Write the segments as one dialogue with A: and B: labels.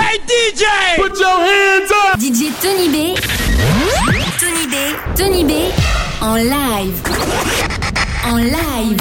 A: Hey DJ!
B: Put your hands up!
C: DJ Tony B. Tony B. En live. En live.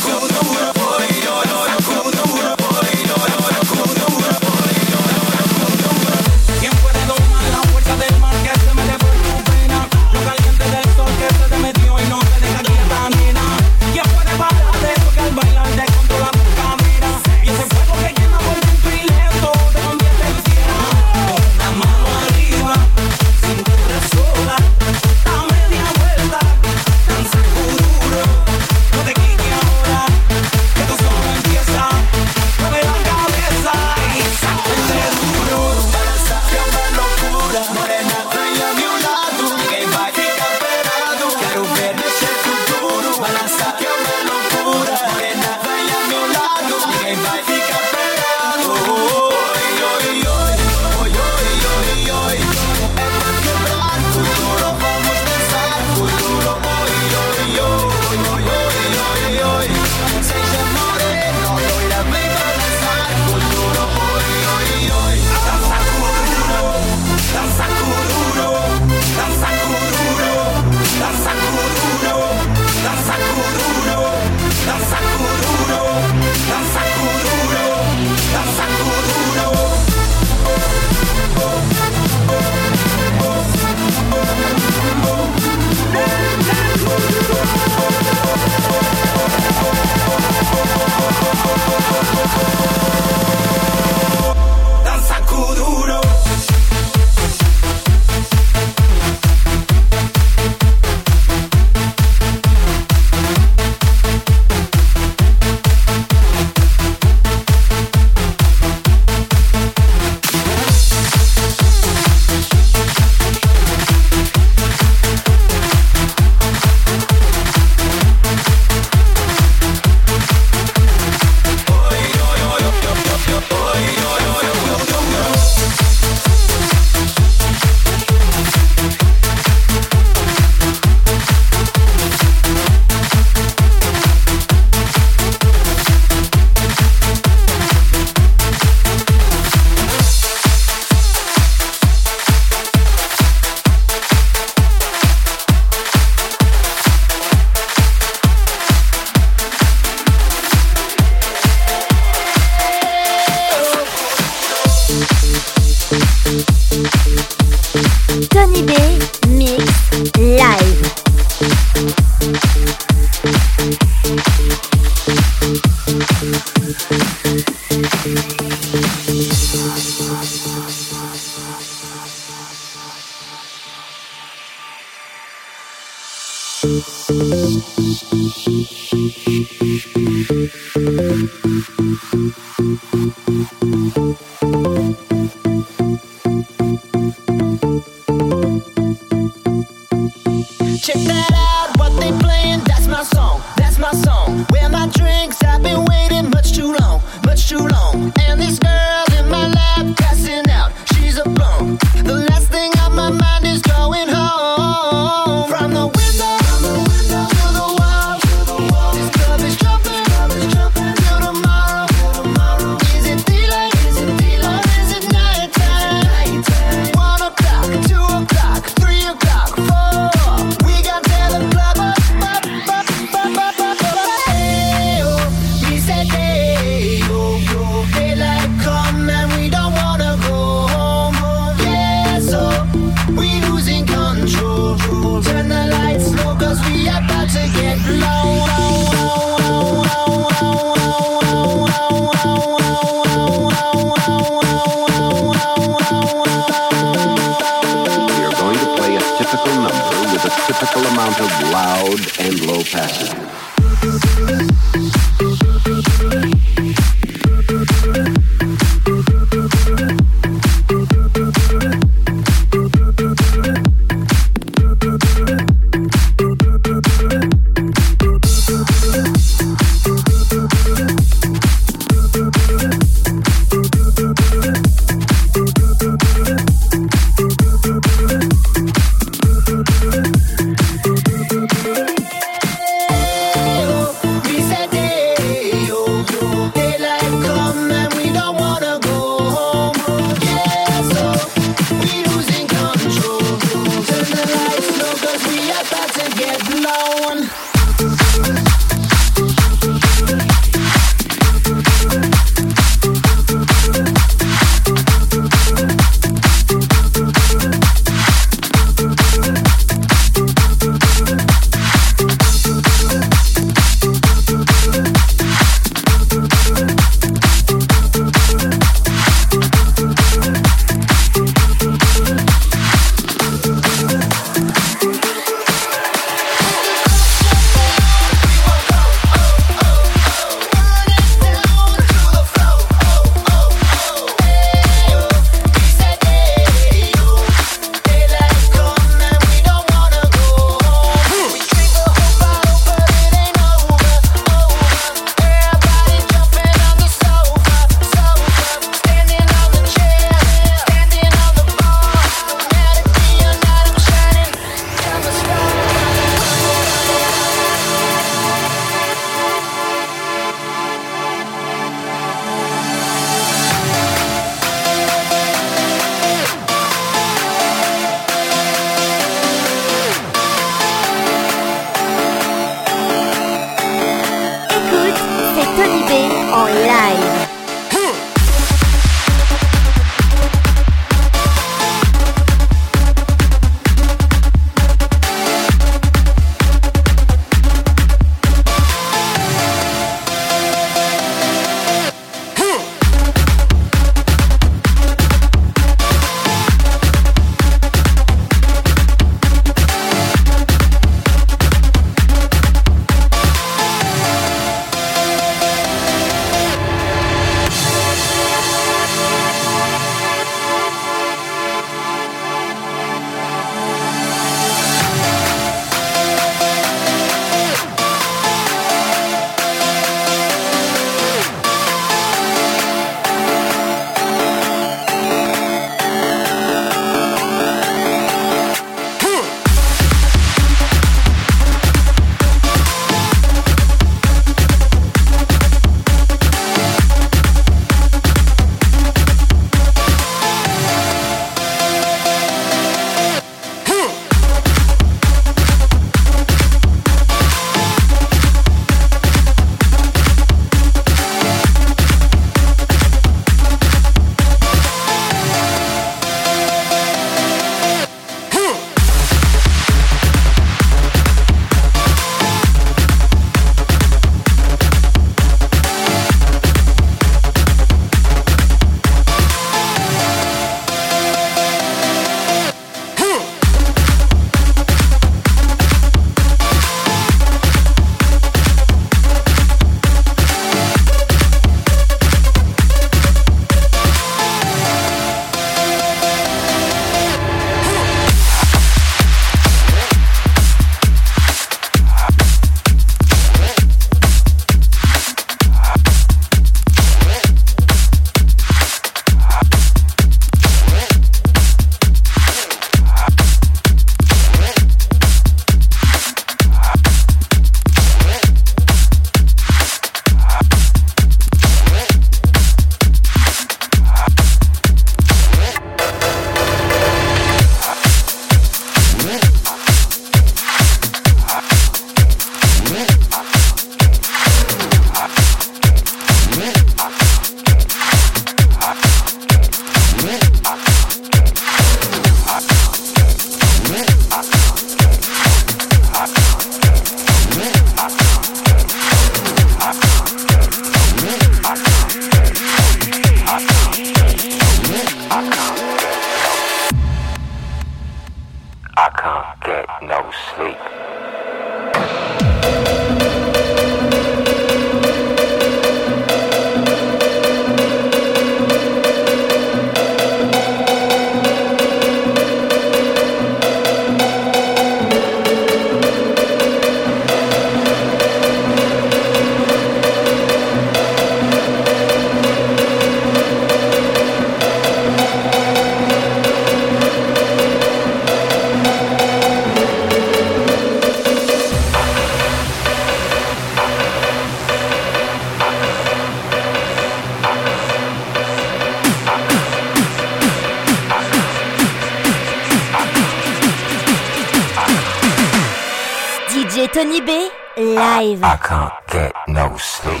C: Tony B, live.
A: I can't get no sleep.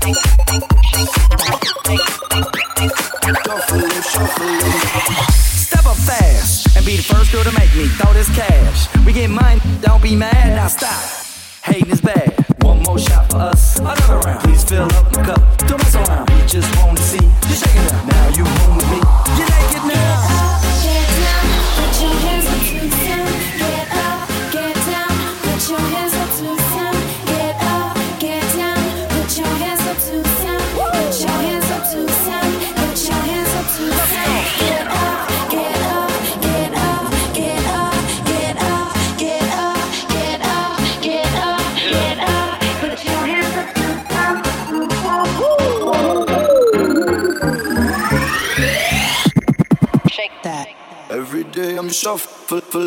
D: Step up fast and be the first girl to make me throw this cash. We get mine, don't be mad, now stop. Hating is bad. One more shot for us, another round. Please fill up my cup, don't mess around. We just want to see you shaking up. Now you home with me, you're naked now.
C: Get down, put your hands up to the sound. Get up, get down, put your hands up to the sound. Get up, get down, put your hands up to the sound. Put your hands up to the sound. Put your hands up to the sound. Get up, get up, get up, get up, get up, get up, get up, get up, get up. Put your hands up to the sound. Shake that.
D: Every day I'm shuffling.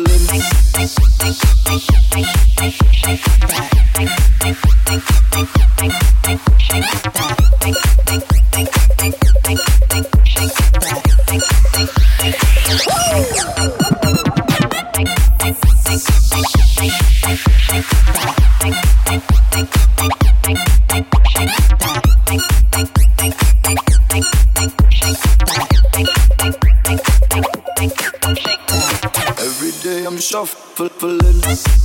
D: Every day I'm shuffling.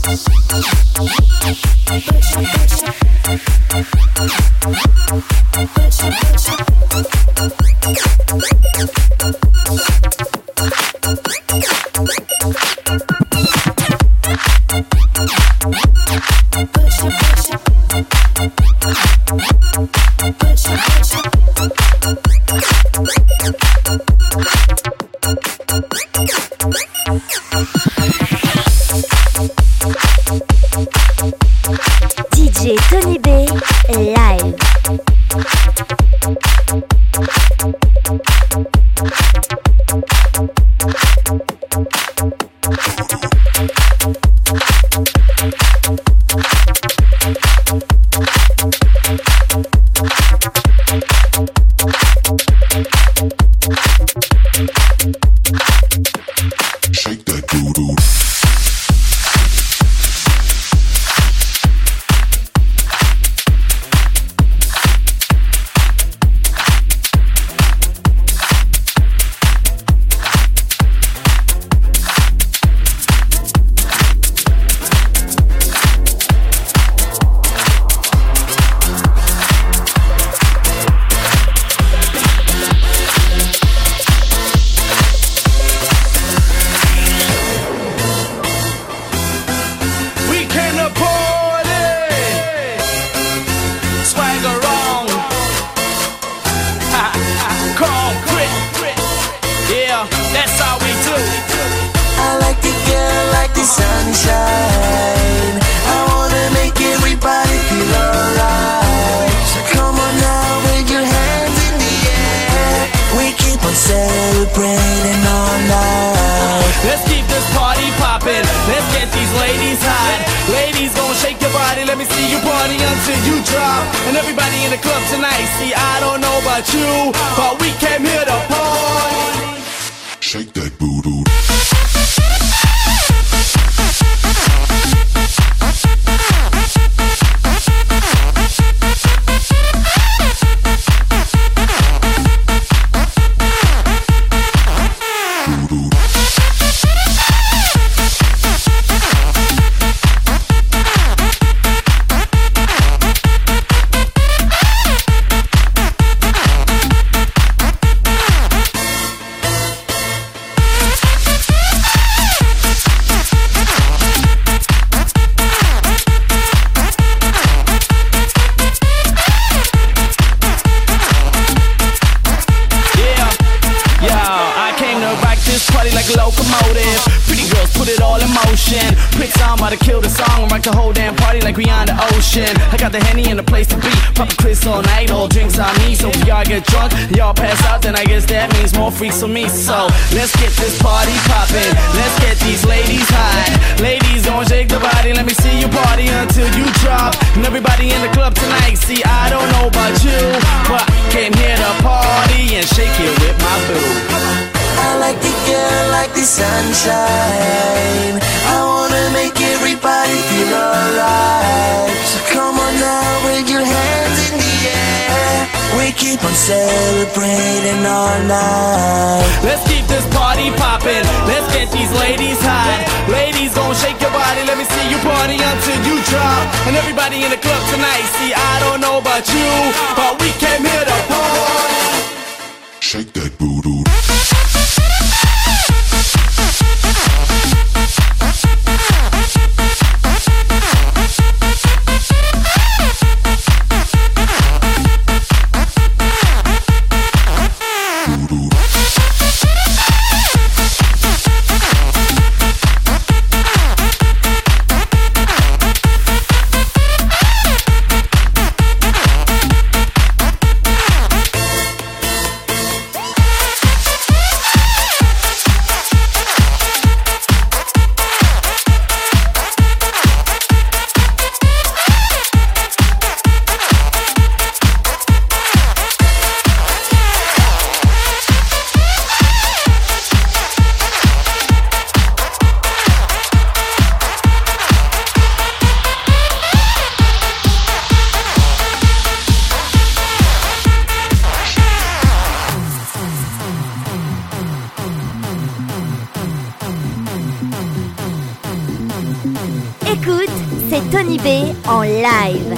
E: DJ Tony B live.
A: Shake that doo-doo.
F: Sunshine, I wanna make everybody feel alright. So come on now, with your hands in the air. We keep on celebrating all night.
B: Let's keep this party poppin'. Let's get these ladies hot. Ladies gon' shake your body. Let me see you party until you drop. And everybody in the club tonight. See, I don't know about you, but we came here to party.
A: Shake that boo-doo.
B: Locomotive, pretty girls put it all in motion. Quick song about to kill the song and rock the whole damn party like we on the ocean. I got the Henny and the place to be. Pop a Chris all night, all drinks on me. So if y'all get drunk, y'all pass out, then I guess that means more freaks for me. So let's get this party poppin'. Let's get these ladies hot. Ladies gon' shake the body. Let me see you party until you drop. And everybody in the club tonight. See, I don't know about you, but came here to party and shake it with my boo.
F: I like the girl like the sunshine. I wanna make everybody feel alright. So come on now, with your hands in the air. keep on celebrating all night.
B: Let's keep this party poppin'. Let's get these ladies hot. Ladies, gon' shake your body. Let me see you party until you drop. And everybody in the club tonight. See, I don't know about you, but we came here to party.
A: Shake that booty.
E: Écoute, c'est Tony B en live.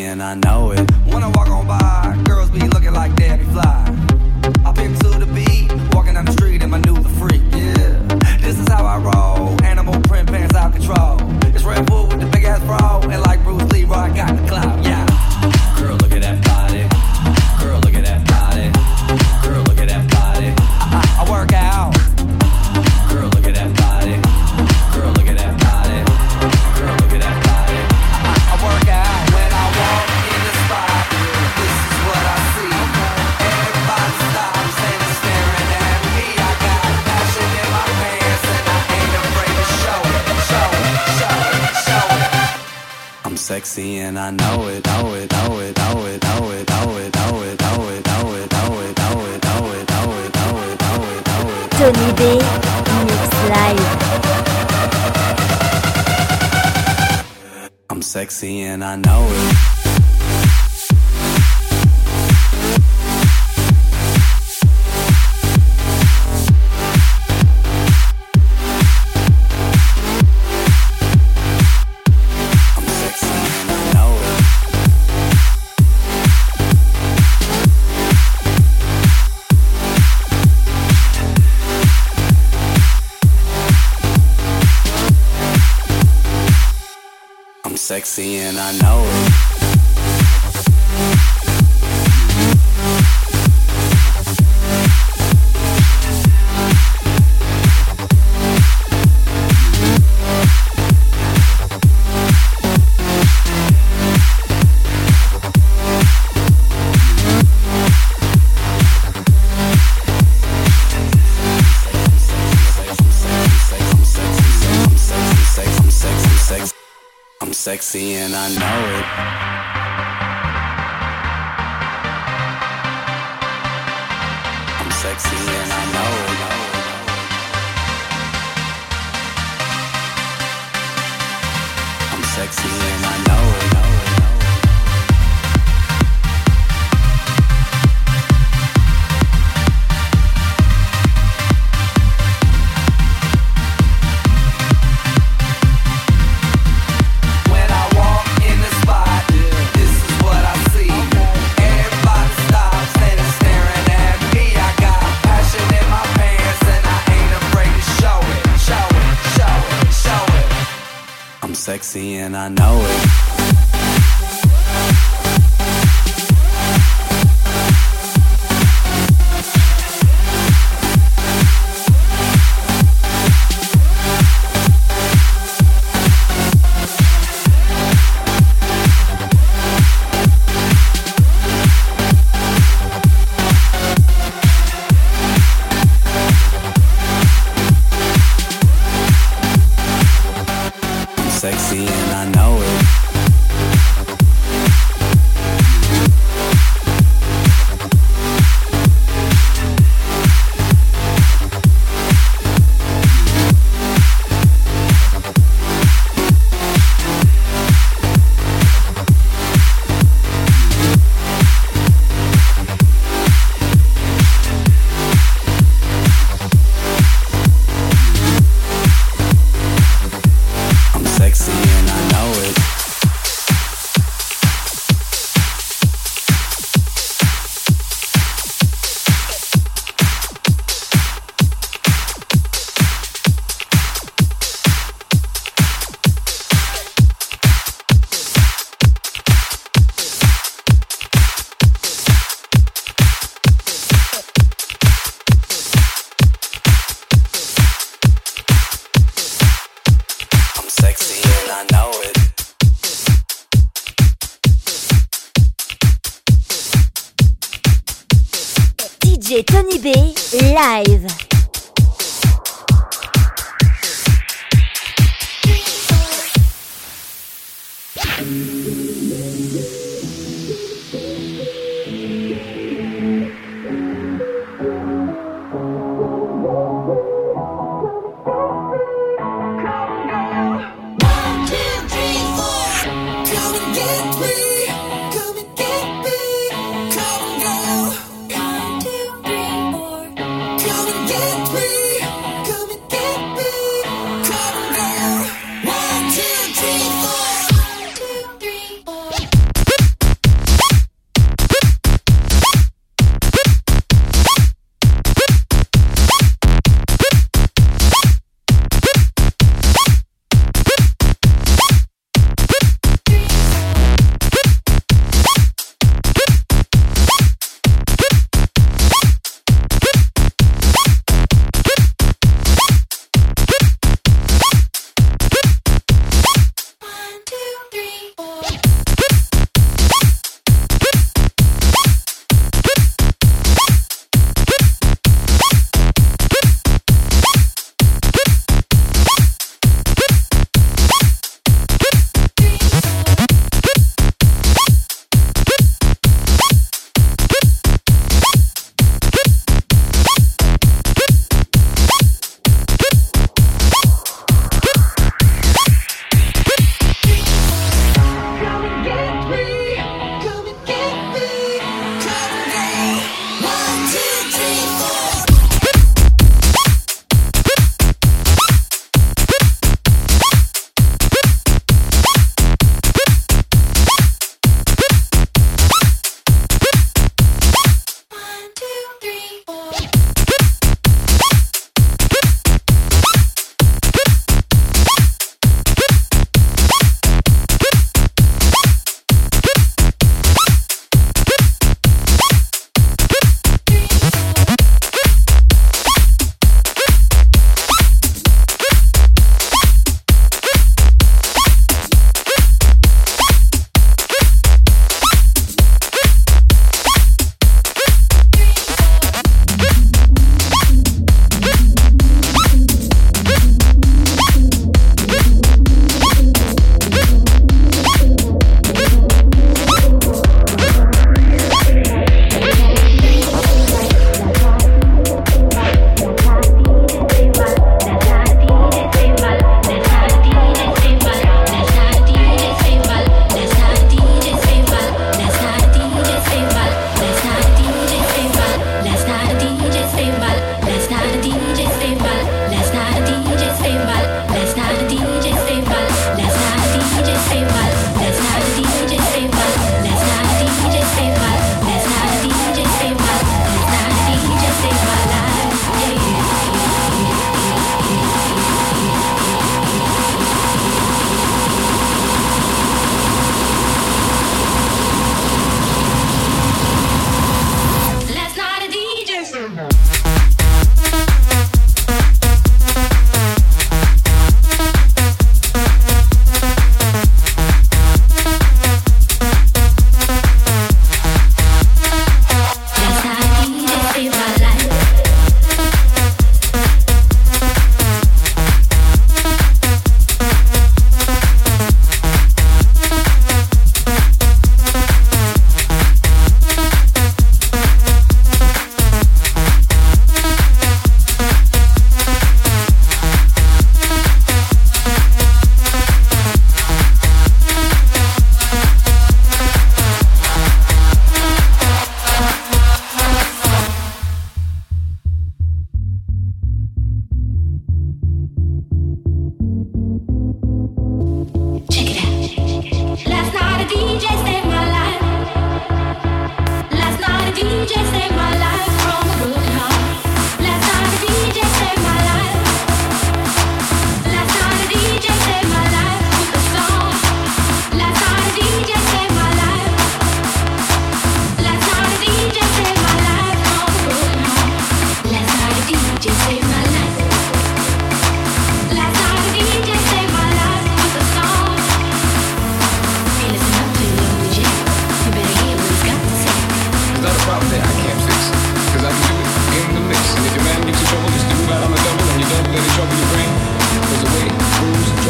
D: sexy and I know it. When I walk on by, girls be looking like Debbie Fly. I pimp to the beat, walking down the street in my new the freak, yeah. This is how I roll, animal print pants out control. It's Red Bull with the big ass bra, and like Bruce Lee, I got the clout, yeah. Girl, look at that body. Girl, look at that body. Girl, look at that body. I work out. Girl, look at that body. Girl, look at that body. Girl, look at that body. I work out when I walk in the spot. This is what I see. Everybody stops and is staring at me. I got passion in my pants and I ain't afraid to show it, show it, show it, show it. I'm sexy and I know it, know it, know it, know it, know it, know it, know it, know it, know it, know it, know it, know it, know it, know it, know it, know it.
E: Tony B, Mix Live.
D: I'm sexy and I know it. Sexy and I know it. Sexy and I know it. I'm sexy and I know it. I'm sexy and I know it. Sexy and I know it. Sexy and I know it.
E: DJ Tony B live.
F: Come and get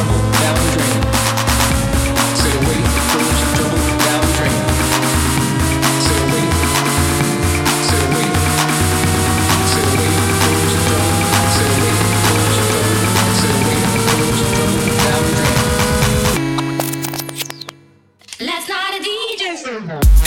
G: trouble down the drain. Sail away, throw some trouble down the drain. Sail away, sail away, sail away, throw some trouble. Sail away, throw some trouble. Sail away, throw some trouble down the drain.
C: Last night a DJ said.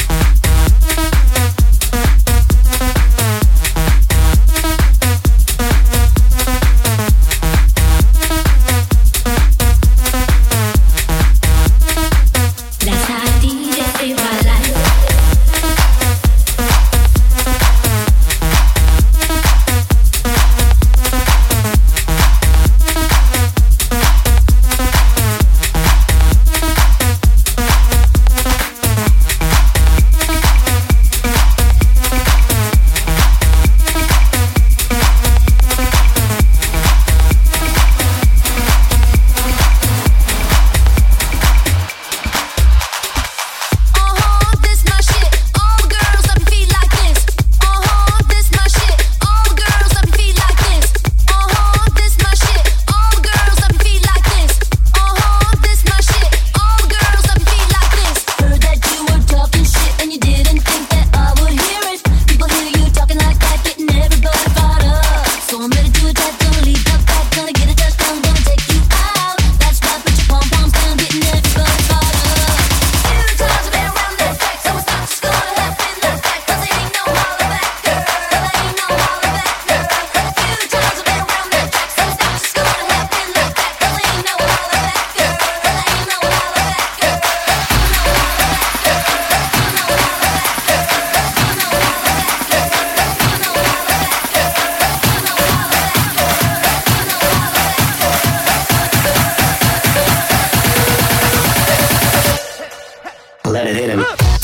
B: Let it hit him.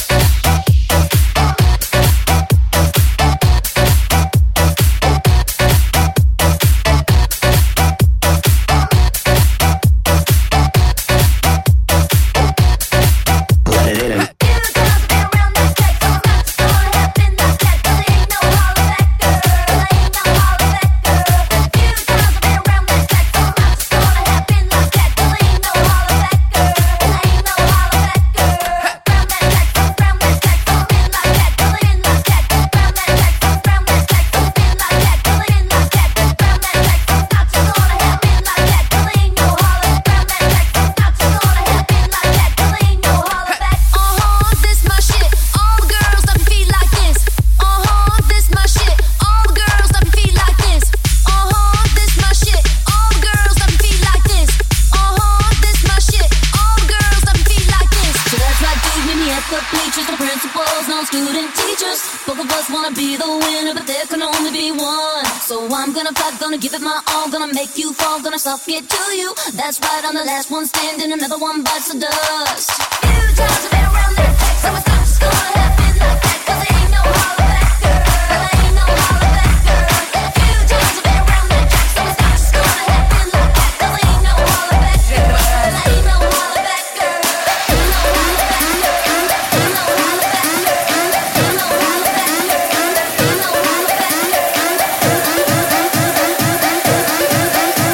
C: Suck it to you. That's right, I'm the last one standing. Another one bites the dust. Few times I've been around that track, so it's not just gonna happen like that. 'Cause there ain't no holler back, girl. There ain't no holler back, girl. Few times I've been around that track, so it's not just gonna happen like that. 'Cause there ain't no holler back, girl. There ain't no holler back, girl. No holler back, girl. No holler back, girl. No holler back, girl. No holler back, girl.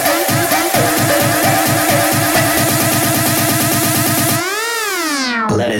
B: Let it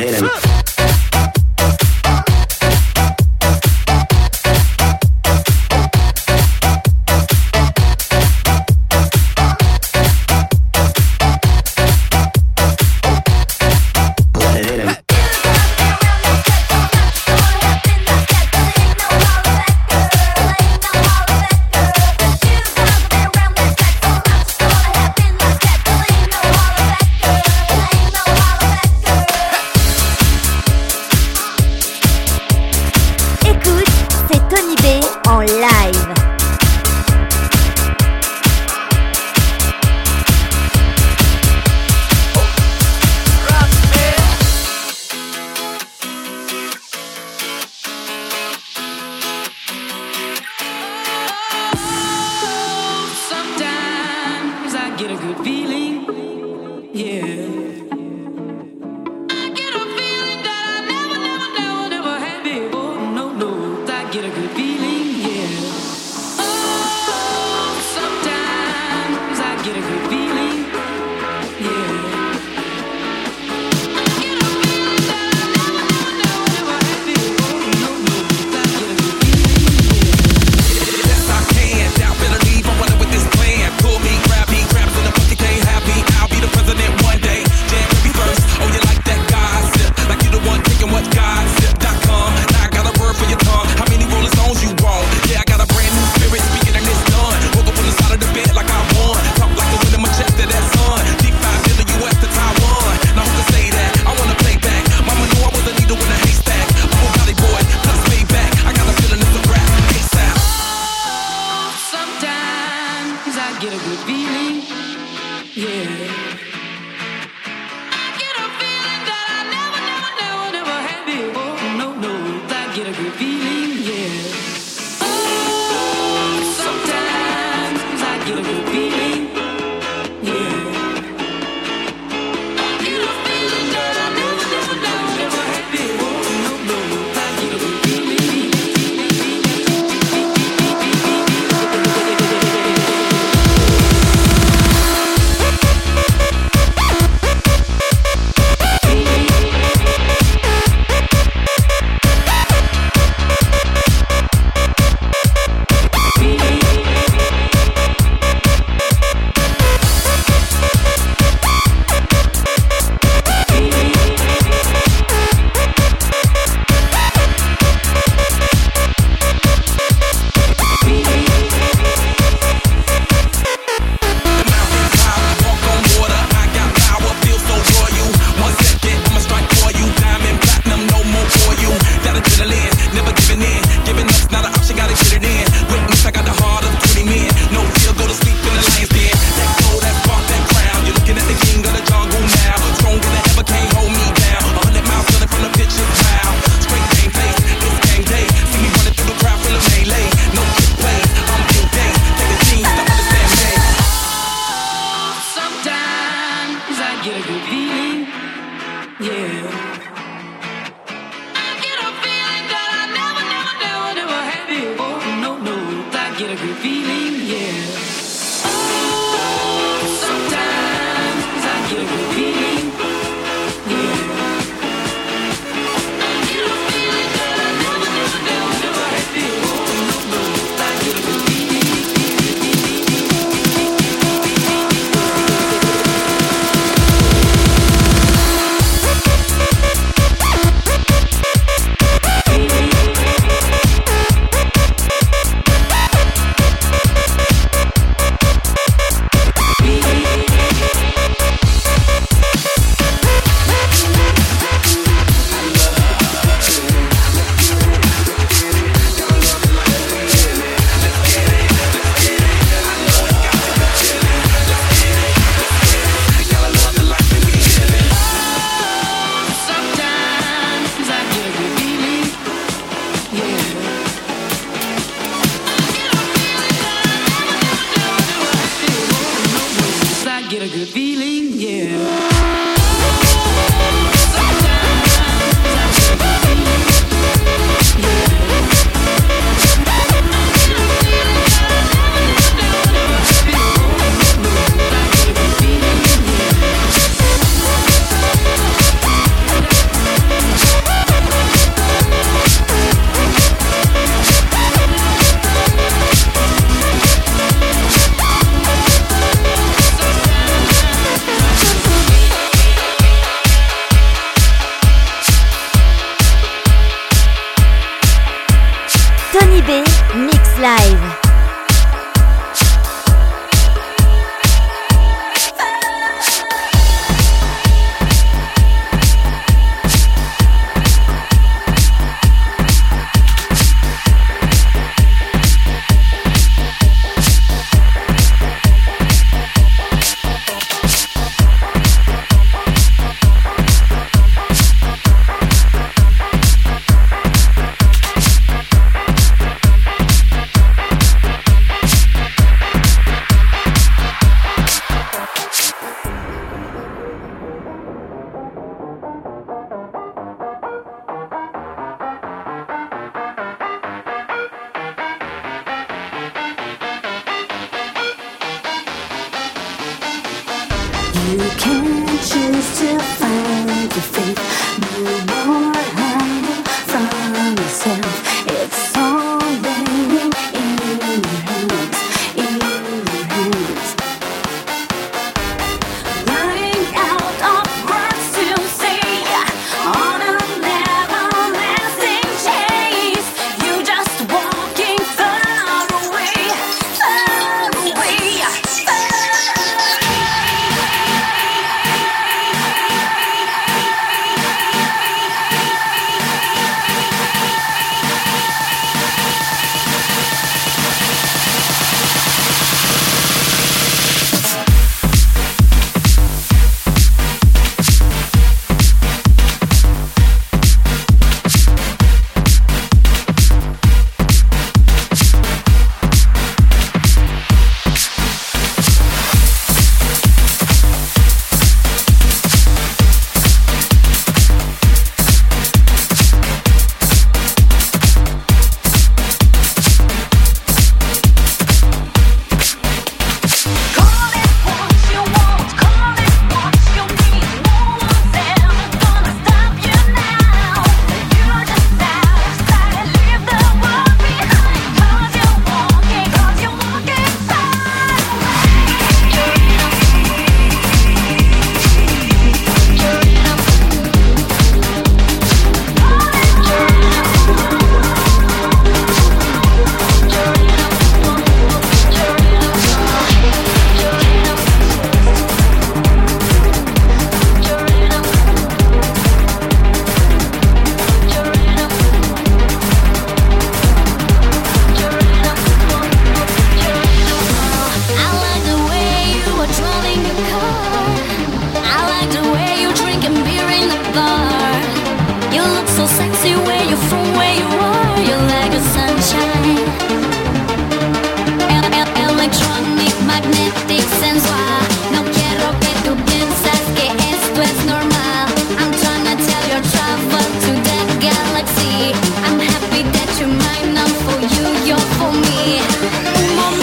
C: Un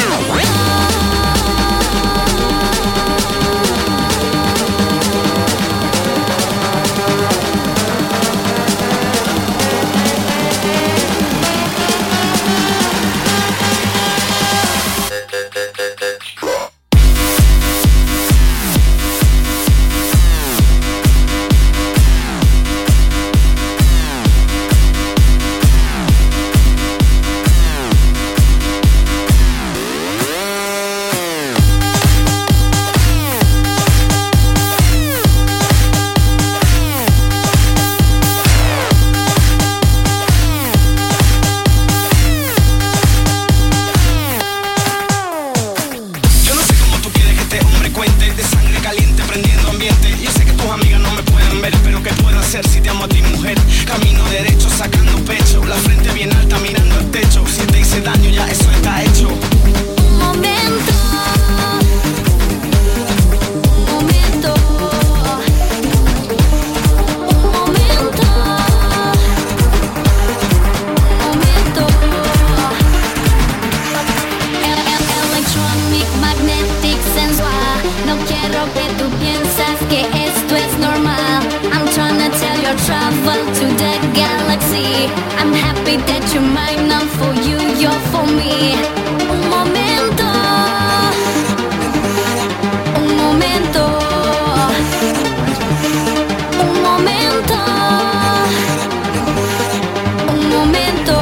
B: la frente bien alta mirando al techo. Si te hice daño ya eso está hecho.
C: Un momento. Un momento. Un momento. Momento. Electronic, magnetic, sensual. No quiero que tú piensas que esto es normal. I'm trying to tell you travel to the galaxy. I'm happy that you're mine, not for you, you're for me. Un momento. Un momento. Un momento. Un momento.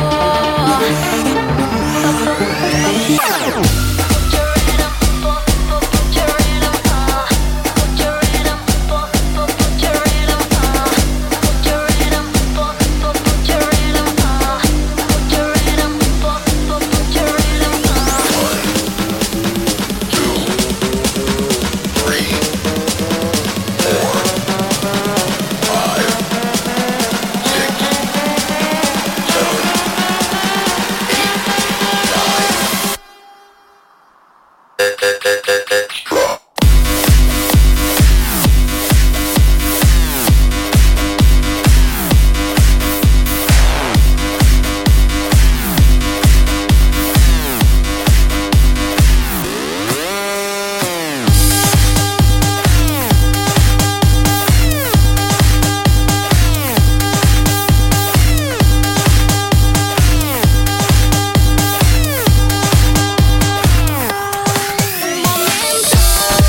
C: Momento.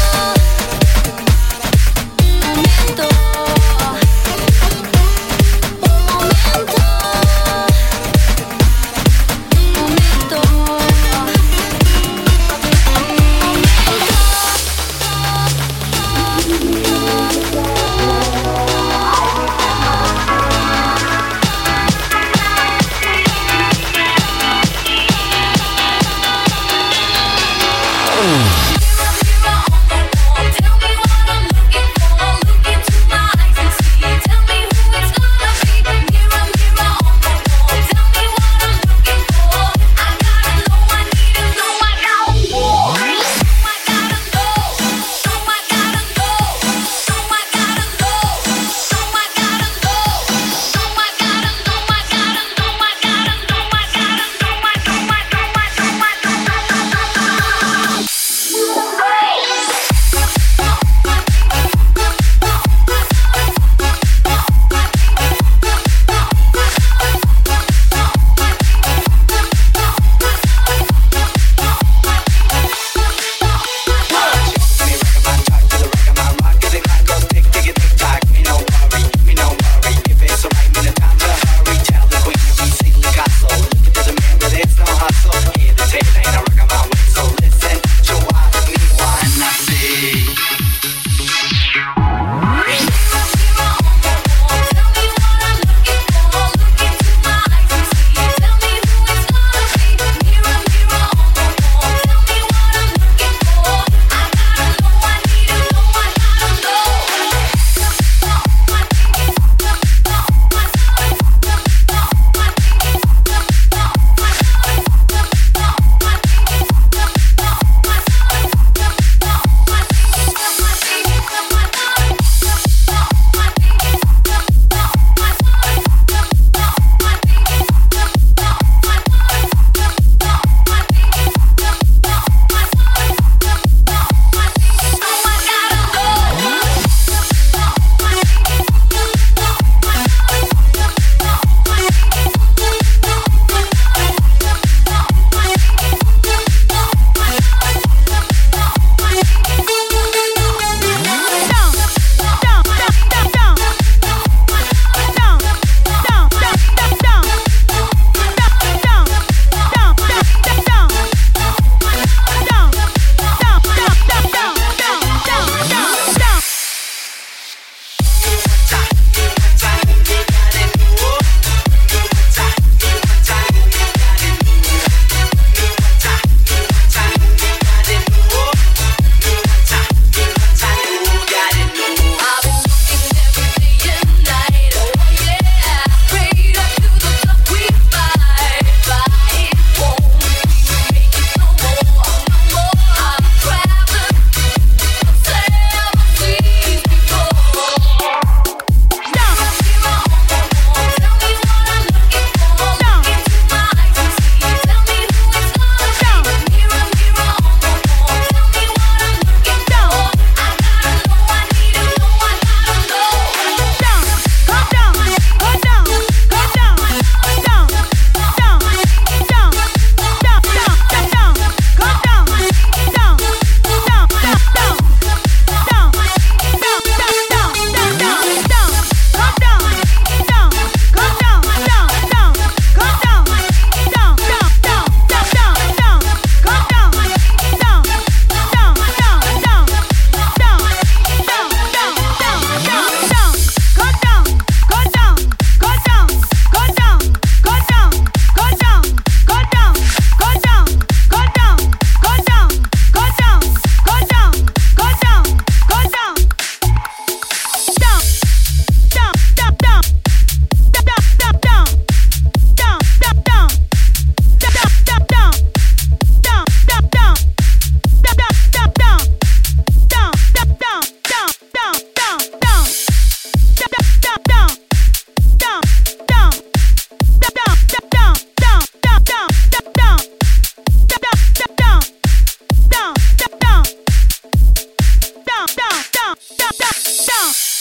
C: down.